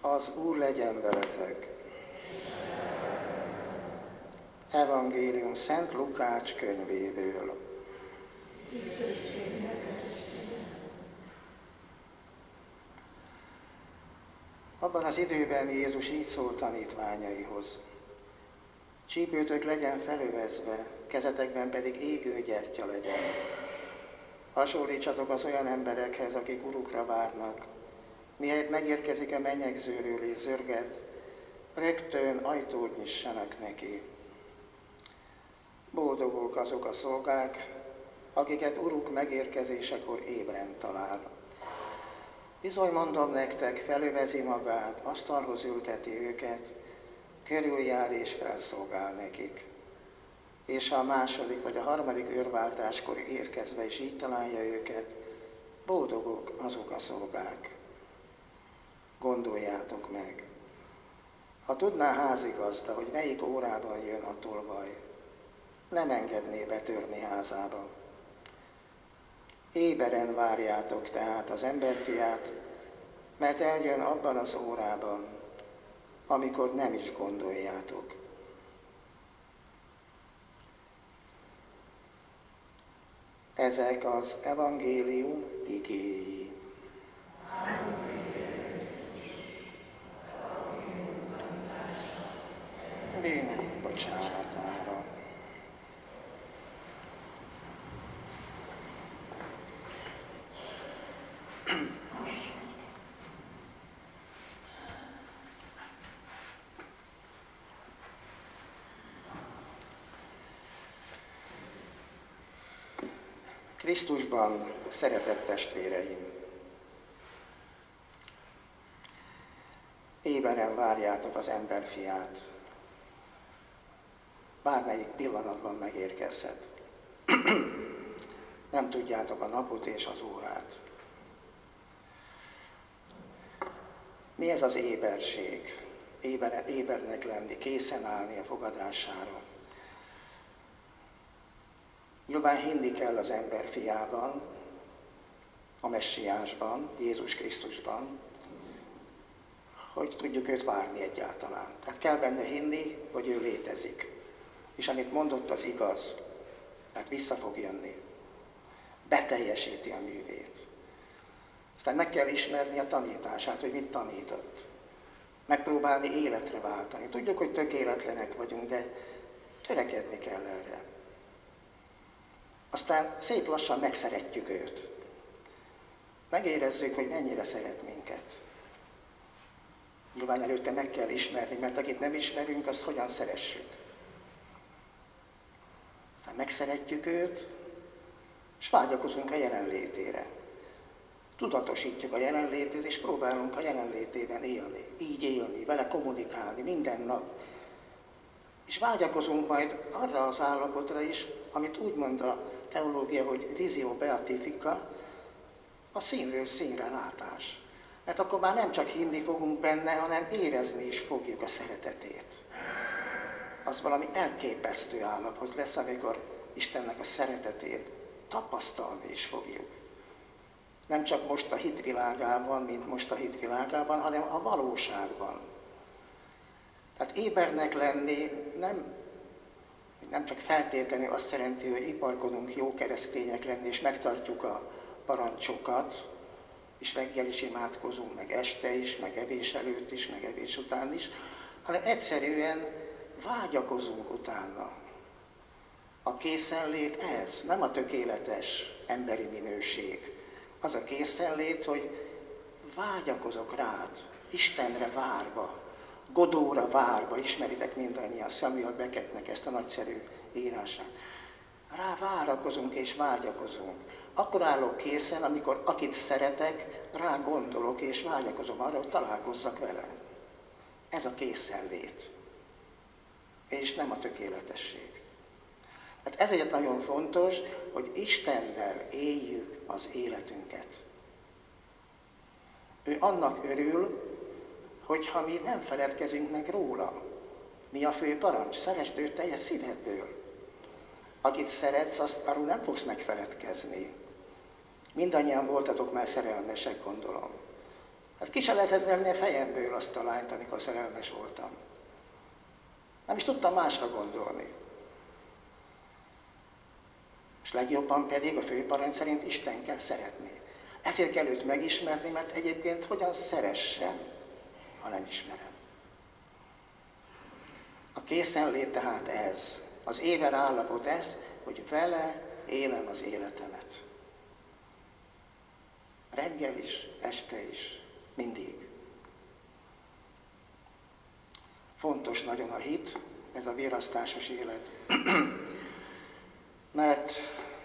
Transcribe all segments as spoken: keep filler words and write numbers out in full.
Az Úr legyen veletek. Evangélium Szent Lukács könyvéből. Abban az időben Jézus így szólt tanítványaihoz. Csípőtök legyen felövezve, kezetekben pedig égő gyertya legyen. Hasonlítsatok az olyan emberekhez, akik urukra várnak. Mihelyt megérkezik a menyegzőről és zörget, rögtön ajtót nyissanak neki. Boldogok azok a szolgák, akiket uruk megérkezésekor ébren talál. Bizony mondom nektek, felövezi magát, asztalhoz ülteti őket, körüljár és felszolgál nekik. És ha a második vagy a harmadik őrváltáskor érkezve is így találja őket, boldogok azok a szolgák. Gondoljátok meg, ha tudná házigazda, hogy melyik órában jön a tolvaj, nem engedné betörni házába. Éberen várjátok tehát az emberfiát, mert eljön abban az órában, amikor nem is gondoljátok. Ezek az evangélium igéi. Bűneink bocsánatára. Krisztusban, szeretett testvéreim! Éberen várjátok az emberfiát. Bármelyik pillanatban megérkezhet. Nem tudjátok a napot és az órát. Mi ez az éberség? Éber, ébernek lenni, készen állni a fogadására. Nyilván hinni kell az ember fiában, a messiásban, Jézus Krisztusban, hogy tudjuk őt várni egyáltalán. Tehát kell benne hinni, hogy ő létezik. És amit mondott, az igaz. Tehát vissza fog jönni. Beteljesíti a művét. Aztán meg kell ismerni a tanítását, hogy mit tanított. Megpróbálni életre váltani. Tudjuk, hogy tökéletlenek vagyunk, de törekedni kell erre. Aztán szép lassan megszeretjük őt. Megérezzük, hogy mennyire szeret minket. Nyilván előtte meg kell ismerni, mert akit nem ismerünk, azt hogyan szeressük. Aztán megszeretjük őt, és vágyakozunk a jelenlétére. Tudatosítjuk a jelenlétét, és próbálunk a jelenlétében élni. Így élni, vele kommunikálni minden nap. És vágyakozunk majd arra az állapotra is, amit úgy mond a teológia, hogy visio beatifica, a színről színre látás. Mert akkor már nem csak hinni fogunk benne, hanem érezni is fogjuk a szeretetét. Az valami elképesztő állapot lesz, amikor Istennek a szeretetét tapasztalni is fogjuk. Nem csak most a hitvilágában, mint most a hitvilágában, hanem a valóságban. Tehát ébernek lenni nem, nem csak feltétlenül azt jelenti, hogy iparkodunk jó keresztények lenni, és megtartjuk a parancsokat, és reggel is imádkozunk, meg este is, meg evés előtt is, meg evés után is, hanem egyszerűen vágyakozunk utána. A készenlét ez, nem a tökéletes emberi minőség. Az a készenlét, hogy vágyakozok rád, Istenre várva, Godóra várva, ismeritek mindannyian Samuel Beckettnek ezt a nagyszerű írását. Rá várakozunk és vágyakozunk. Akkor állok készen, amikor akit szeretek, rá gondolok és vágyakozom arra, hogy találkozzak vele. Ez a készenlét. És nem a tökéletesség. Hát ezért nagyon fontos, hogy Istennel éljük az életünket. Ő annak örül, hogyha mi nem feledkezünk meg róla. Mi a fő parancs? Szeresd őt teljes szívedből. Akit szeretsz, azt arról nem fogsz megfeledkezni. Mindannyian voltatok már szerelmesek, gondolom. Hát ki se lehetett venni a fejemből azt a lányt, amikor szerelmes voltam. Nem is tudtam másra gondolni. És legjobban pedig a főparancs szerint Isten kell szeretni. Ezért kell őt megismerni, mert egyébként hogyan szeressem, ha nem ismerem. A készenlét tehát ez. Az éver állapot ez, hogy vele élem az életemet. Reggel is, este is, mindig. Fontos nagyon a hit, ez a vérasztásos élet. Mert,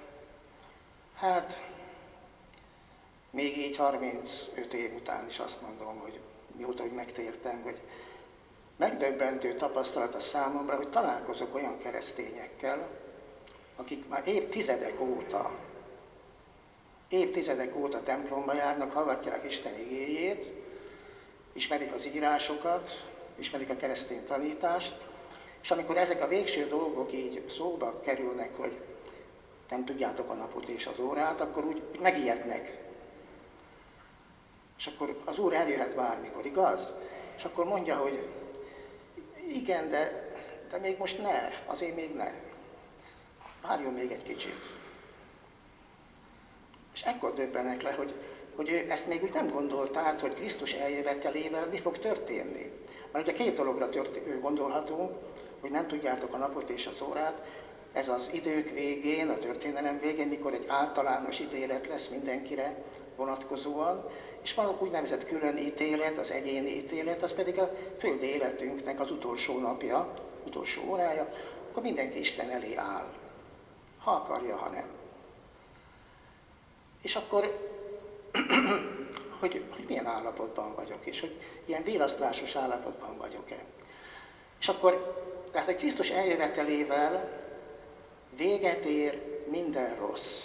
hát, még így harmincöt év után is azt mondom, hogy mióta, hogy megtértem, hogy megdöbbentő tapasztalat a számomra, hogy találkozok olyan keresztényekkel, akik már évtizedek óta, évtizedek óta templomba járnak, hallgatják Isten igéjét, ismerik az írásokat, ismerik a keresztény tanítást, és amikor ezek a végső dolgok így szóba kerülnek, hogy nem tudjátok a napot és az órát, akkor úgy, úgy megijednek. És akkor az Úr eljöhet bármikor, igaz? És akkor mondja, hogy igen, de, de még most ne, azért még ne. Várjon még egy kicsit. És ekkor döbbenek le, hogy, hogy ő ezt még úgy nem gondolta át, hogy Krisztus eljövetelével mi fog történni. Mert ugye két dologra történ- gondolhatunk, hogy nem tudjátok a napot és az órát. Ez az idők végén, a történelem végén, mikor egy általános ítélet lesz mindenkire vonatkozóan, és van úgynevezett külön ítélet, az egyéni ítélet, az pedig a földi életünknek az utolsó napja, utolsó órája, akkor mindenki Isten elé áll. Ha akarja, ha nem. És akkor, hogy, hogy milyen állapotban vagyok, és hogy ilyen vélasztásos állapotban vagyok-e. És akkor, tehát, hogy Krisztus eljövetelével véget ér minden rossz.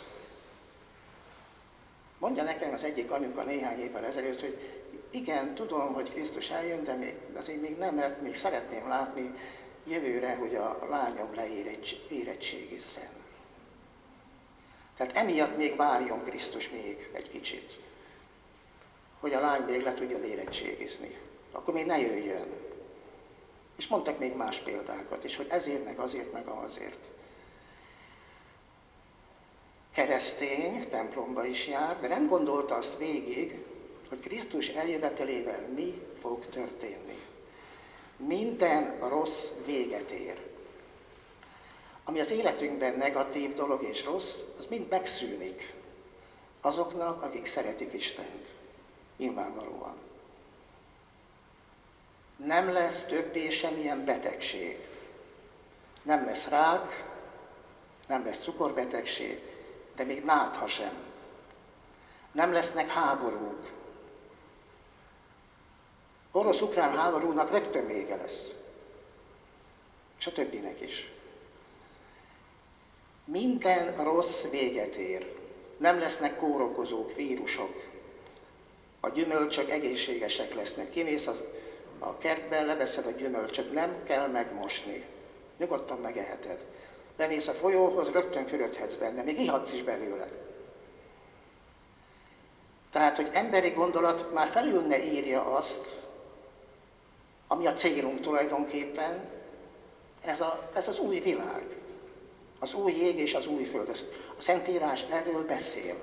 Mondja nekem az egyik anyuka néhány évvel ezelőtt, hogy igen, tudom, hogy Krisztus eljön, de még, azért még nem, mert még szeretném látni jövőre, hogy a lányom leérettségizzen. Tehát emiatt még várjon Krisztus még egy kicsit, hogy a lány még le tudja érettségizni. Akkor még ne jöjjön. És mondtak még más példákat is, hogy ezért, meg azért, meg azért. Keresztény, templomba is jár, de nem gondolta azt végig, hogy Krisztus eljövetelével mi fog történni. Minden rossz véget ér. Ami az életünkben negatív dolog és rossz, az mind megszűnik. Azoknak, akik szeretik Istent. Nyilvánvalóan. Nem lesz többé semmilyen betegség. Nem lesz rák, nem lesz cukorbetegség, de még nátha sem. Nem lesznek háborúk. Orosz-ukrán háborúnak rögtön vége lesz. És a többinek is. Minden rossz véget ér. Nem lesznek kórokozók, vírusok. A gyümölcsök egészségesek lesznek. Kimész a, a kertbe, leveszed a gyümölcsöt, nem kell megmosni. Nyugodtan megeheted. Bemész a folyóhoz, rögtön fürödhetsz benne, még ihatsz is belőle. Tehát, hogy emberi gondolat már felül ne írja azt, ami a célunk tulajdonképpen, ez, a, ez az új világ. Az új ég és az új föld. A Szentírás erről beszél.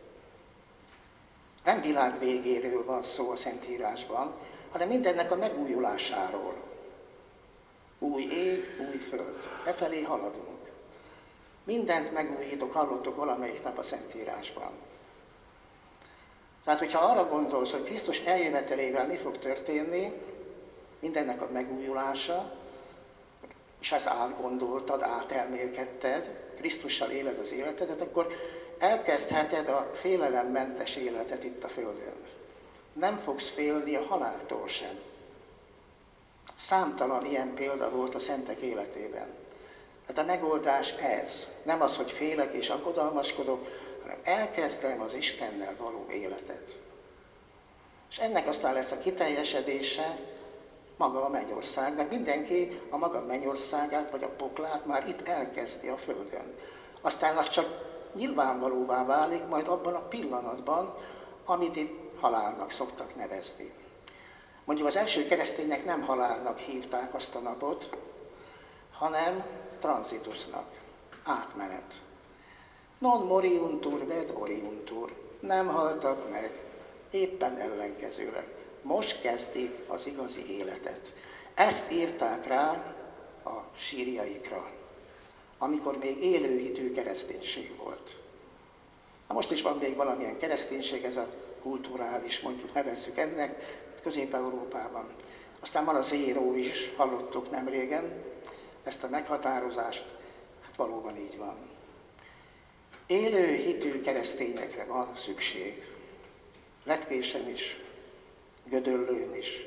Nem világ végéről van szó a Szentírásban, hanem mindennek a megújulásáról. Új ég, új föld. Efelé haladunk. Mindent megújítok, hallottok valamelyik nap a Szentírásban. Tehát, hogyha arra gondolsz, hogy Krisztus eljövetelével mi fog történni, mindennek a megújulása, és ezt átgondoltad, átelmélkedted, Krisztussal éled az életedet, akkor elkezdheted a félelemmentes életet itt a Földön. Nem fogsz félni a haláltól sem. Számtalan ilyen példa volt a szentek életében. Tehát a megoldás ez. Nem az, hogy félek és aggodalmaskodok, hanem elkezdem az Istennel való életet. És ennek aztán lesz a kiteljesedése maga a mennyország, mert mindenki a maga mennyországát vagy a poklát már itt elkezdi a Földön. Aztán az csak nyilvánvalóvá válik majd abban a pillanatban, amit itt halálnak szoktak nevezni. Mondjuk az első keresztények nem halálnak hívták azt a napot, hanem transitusnak, átmenet. Non moriuntur ved oriuntur, nem haltak meg, éppen ellenkezőleg. Most kezdik az igazi életet. Ezt írták rá a sírjaikra, amikor még élőhitű kereszténység volt. Na most is van még valamilyen kereszténység, ez a kulturális, mondjuk nevezzük ennek, Közép-Európában. Aztán van a zéró is, hallottuk nem régen, ezt a meghatározást, hát valóban így van. Élő hitű keresztényekre van szükség. Letvésen is, Gödöllőn is,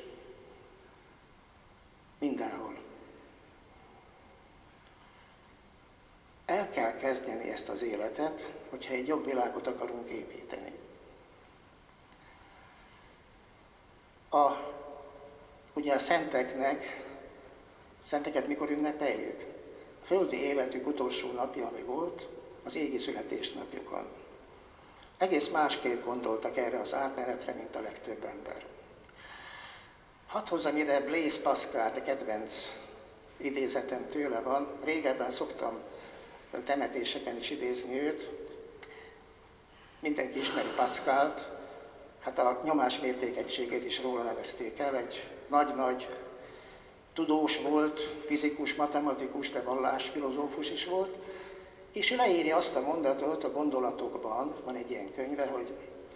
mindenhol. El kell kezdeni ezt az életet, hogyha egy jobb világot akarunk építeni. A, ugye a szenteknek, szenteket mikor ünnepeljük? A földi életük utolsó napja, ami volt, az égi születésnapjukon. Egész másképp gondoltak erre az átmenetre, mint a legtöbb ember. Hadd hozzam ide Blaise Pascalt, a kedvenc idézetem tőle van. Régebben szoktam temetéseken is idézni őt. Mindenki ismeri Pascalt, hát a nyomás mértékegységét is róla nevezték el. Egy nagy-nagy tudós volt, fizikus, matematikus, de vallásfilozófus is volt, és leírja azt a mondatot a Gondolatokban, van egy ilyen könyve, hogy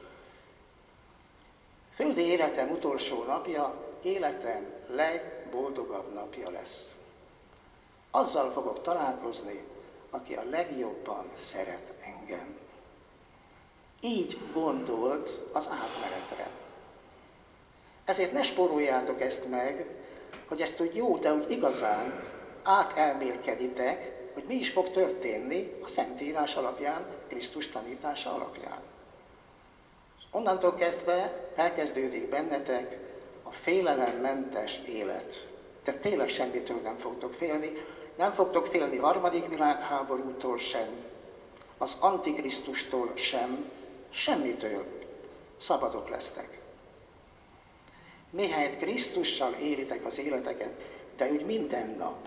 földi életem utolsó napja, életem legboldogabb napja lesz. Azzal fogok találkozni, aki a legjobban szeret engem. Így gondolt az átmenetre. Ezért ne spóroljátok ezt meg, hogy ezt úgy jó, de úgy igazán átelmélkeditek, hogy mi is fog történni a Szentírás alapján, Krisztus tanítása alapján. Onnantól kezdve elkezdődik bennetek a félelemmentes élet. Tehát tényleg semmitől nem fogtok félni, nem fogtok félni harmadik világháborútól sem, az Antikrisztustól sem, semmitől. Szabadok lesztek. Mihelyt Krisztussal élitek az életeket, de úgy minden nap.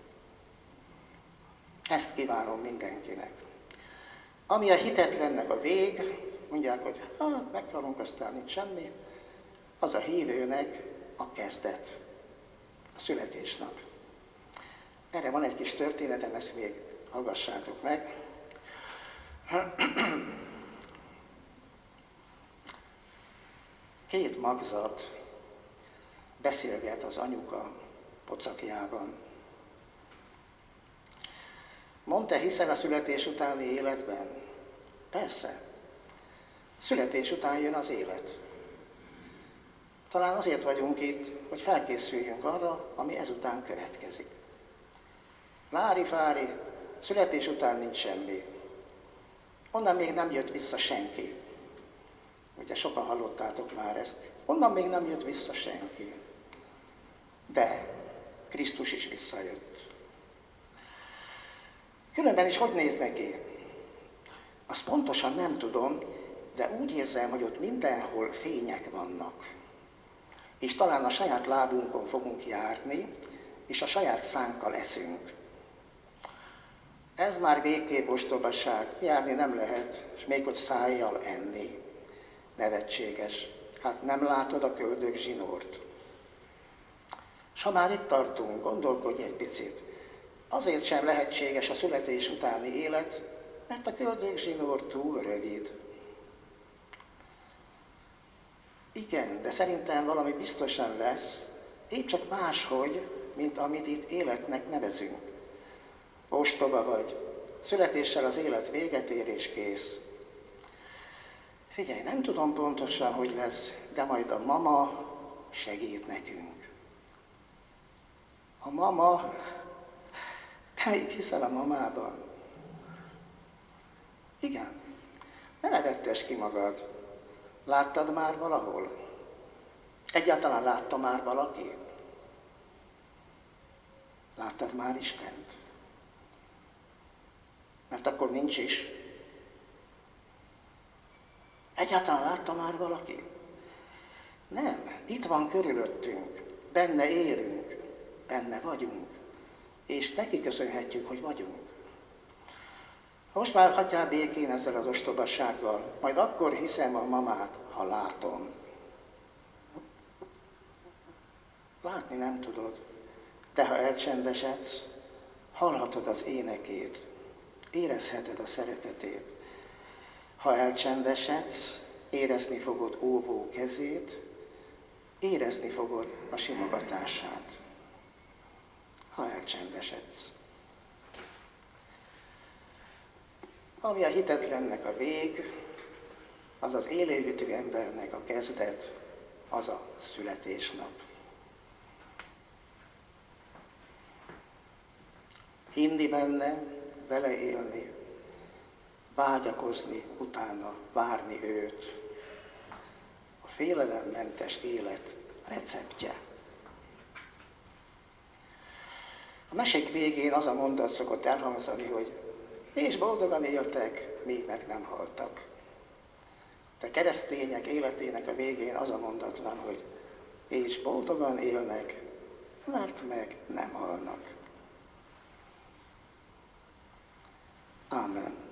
Ezt kívánom mindenkinek. Ami a hitetlennek a vég, mondják, hogy hát meghalunk, aztán nincs semmi, az a hívőnek a kezdet, a születésnap. Erre van egy kis történetem, ezt még hallgassátok meg. Két magzat beszélget az anyuka pocakjában. Mondta, hiszel a születés utáni életben? Persze. Születés után jön az élet. Talán azért vagyunk itt, hogy felkészüljünk arra, ami ezután következik. Lári-fári, születés után nincs semmi. Onnan még nem jött vissza senki. Ugye sokan hallottátok már ezt. Onnan még nem jött vissza senki. De Krisztus is visszajött. Különben is hogy néz neki? Azt pontosan nem tudom, de úgy érzem, hogy ott mindenhol fények vannak. És talán a saját lábunkon fogunk járni, és a saját szánkkal eszünk. Ez már végképp ostobaság, járni nem lehet, és még ott szájjal enni. Nevetséges. Hát nem látod a köldök zsinórt. S ha már itt tartunk, gondolkodj egy picit. Azért sem lehetséges a születés utáni élet, mert a köldök zsinór túl rövid. Igen, de szerintem valami biztosan lesz, épp csak máshogy, mint amit itt életnek nevezünk. Ostoba vagy, születéssel az élet véget ér és kész. Figyelj, nem tudom pontosan, hogy lesz, de majd a mama segít nekünk. A mama, te még hiszel a mamában? Igen, ne nevettess ki magad. Láttad már valahol? Egyáltalán látta már valaki? Láttad már Istent? Mert akkor nincs is. Egyáltalán látta már valaki? Nem, itt van körülöttünk, benne élünk, benne vagyunk, és neki köszönhetjük, hogy vagyunk. Most már hagyjál békén ezzel az ostobassággal, majd akkor hiszem a mamát, ha látom. Látni nem tudod, de ha elcsendesedsz, hallhatod az énekét, érezheted a szeretetét. Ha elcsendesedsz, érezni fogod óvó kezét, érezni fogod a simogatását. Ha elcsendesedsz. Ami a hitetlennek a vég, az az élőhitű embernek a kezdet, az a születésnap. Hinni benne, vele élni, vágyakozni, utána várni őt. A félelemmentes élet receptje. A mesék végén az a mondat szokott elhangzani, hogy és boldogan éltek, még meg nem haltak. De keresztények életének a végén az a mondat van, hogy és boldogan élnek, mert meg nem halnak. Amen.